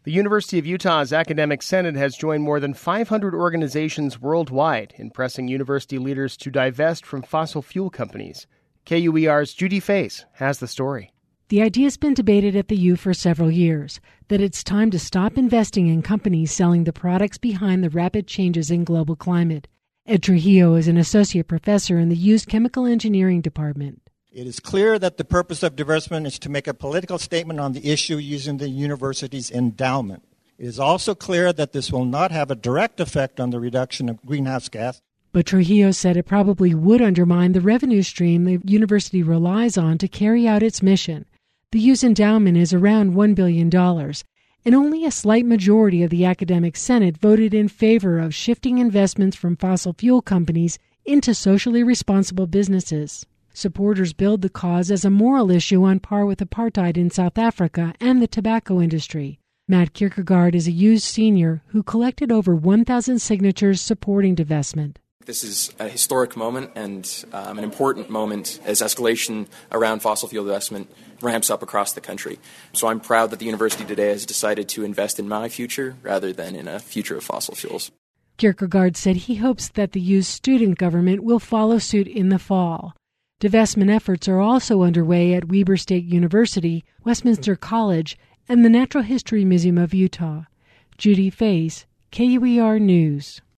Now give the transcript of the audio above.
The University of Utah's Academic Senate has joined more than 500 organizations worldwide in pressing university leaders to divest from fossil fuel companies. KUER's Judy Face has the story. The idea has been debated at the U for several years, that it's time to stop investing in companies selling the products behind the rapid changes in global climate. Ed Trujillo is an associate professor in the U's Chemical Engineering Department. It is clear that the purpose of divestment is to make a political statement on the issue using the university's endowment. It is also clear that this will not have a direct effect on the reduction of greenhouse gas. But Trujillo said it probably would undermine the revenue stream the university relies on to carry out its mission. The U's endowment is around $1 billion, and only a slight majority of the Academic Senate voted in favor of shifting investments from fossil fuel companies into socially responsible businesses. Supporters billed the cause as a moral issue on par with apartheid in South Africa and the tobacco industry. Matt Kierkegaard is a U's senior who collected over 1,000 signatures supporting divestment. This is a historic moment and an important moment as escalation around fossil fuel investment ramps up across the country. So I'm proud that the university today has decided to invest in my future rather than in a future of fossil fuels. Kierkegaard said he hopes that the U's student government will follow suit in the fall. Divestment efforts are also underway at Weber State University, Westminster College, and the Natural History Museum of Utah. Judy Face, KUER News.